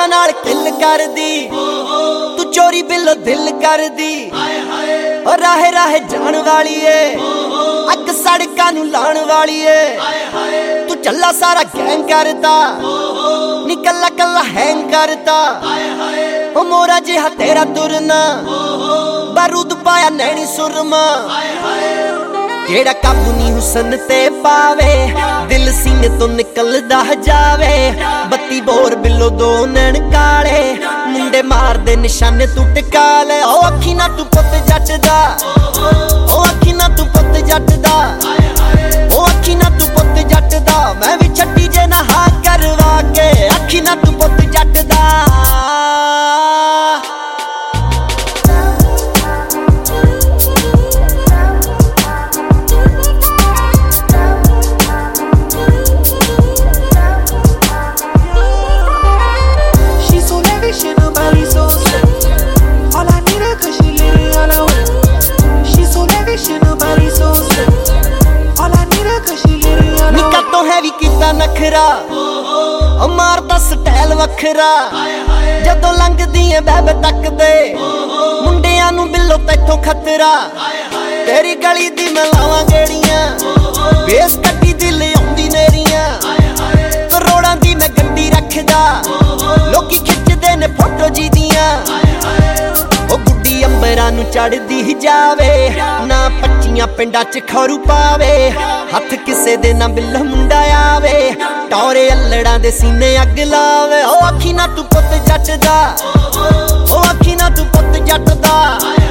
ਅੱਖਾਂ ਨਾਲ ਕਿੱਲ ਕਰਦੀ ਤੂੰ ਚੋਰੀ ਬਿੱਲੋ ਦਿਲ ਕਰਦੀ ਓ ਰਾਹੇ ਰਾਹੇ ਜਾਣ ਵਾਲੀ ਏ ਅੱਗ ਸੜਕਾਂ ਨੂੰ ਲਾਣ ਵਾਲੀ ਏ ਤੂੰ ਚੱਲਾ ਸਾਰਾ ਗੈਂਗ ਕਰਦਾ ਨੀ ਕੱਲਾ ਕੱਲਾ ਹੈਂਗ ਕਰਦਾ ਓ ਮੋਰਾ ਜਿਹਾ ਤੇਰਾ ਤੁਰਨਾ ਬਾਰੂਦ ਪਾਇਆ ਨੈਣੀ ਸੁਰਮਾ ਜਿਹੜਾ ਕਾਬੂ ਨੀ ਹੁਸਨ ਤੇ ਪਾਵੇ ਦਿਲ ਸੀਨੇ ਤੋਂ ਨਿਕਲਦਾ ਜਾਵੇ ਬੱਤੀ ਬੋਰ ਬਿੱਲੋ ਦੋ ਨੈਣ ਕਾਲੇ ਮੁੰਡੇ ਮਾਰਦੇ ਨਿਸ਼ਾਨੇ ਤੂੰ ਟਿਕਾ ਲੈ ਓ ਅੱਖੀ ਨਾ ਤੂੰ ਪੁੱਤ ਜੱਟ ਦਾ ਓ ਅੱਖੀ ਨਾ ਤੂੰ ਪੁੱਤ ਜੱਟ ਦਾ ਓ ਅੱਖੀ ਨਾ ਤੂੰ ਪੁੱਤ ਜੱਟ ਦਾ ਮੈਂ ਵੀ ਛੱਡੀ ਜੇ ਨਾ ਹਾਂ ਕਰਵਾ ਕੇ ਅੱਖੀ ਨਾ ਤੂੰ ਪੁੱਤ ਜੱਟ ਦਾ ਨਖਰਾ ਓ ਮਾਰਦਾ ਸਟਾਈਲ ਵੱਖਰਾ ਜਦੋਂ ਲੰਘਦੀ ਏ ਬੈਬ ਤੱਕਦੇ ਮੁੰਡਿਆਂ ਨੂੰ ਬਿੱਲੋ ਤੈਥੋਂ ਖਤਰਾ ਤੇਰੀ ਗਲੀ ਦੀ ਮੈਂ ਲਾਵਾਂ ਗੇੜੀਆਂ ਬੇਸ ਕੱਟੀ ਦਿਲ ਆਉਂਦੀ ਨੇਰੀਆਂ ਕਰੋੜਾਂ ਦੀ ਮੈਂ ਗੰਡੀ ਰੱਖਦਾ ਲੋਕੀ ਖਿੱਚਦੇ ਨੇ ਫੋਟੋ ਜੀ ਦੀਆਂ ਓ ਗੁੱਡੀ ਅੰਬਰਾਂ ਨੂੰ ਚੜਦੀ ਜਾਵੇ ਨਾ 25 ਪਿੰਡਾਂ ਚ ਖਰੂ ਪਾਵੇ ਹੱਥ ਕਿਸੇ ਦੇ ਨਾ ਬਿੱਲੋ ਮੁੰਡਾ ਆਵੇ ਟੌਰੇ ਅਲੜਾਂ ਦੇ ਸੀਨੇ ਅੱਗ ਲਾਵੇ ਓ ਅੱਖੀ ਨਾ ਤੂੰ ਪੁੱਤ ਜੱਟ ਦਾ ਓ ਅੱਖੀ ਨਾ ਤੂੰ ਪੁੱਤ ਜੱਟ ਦਾ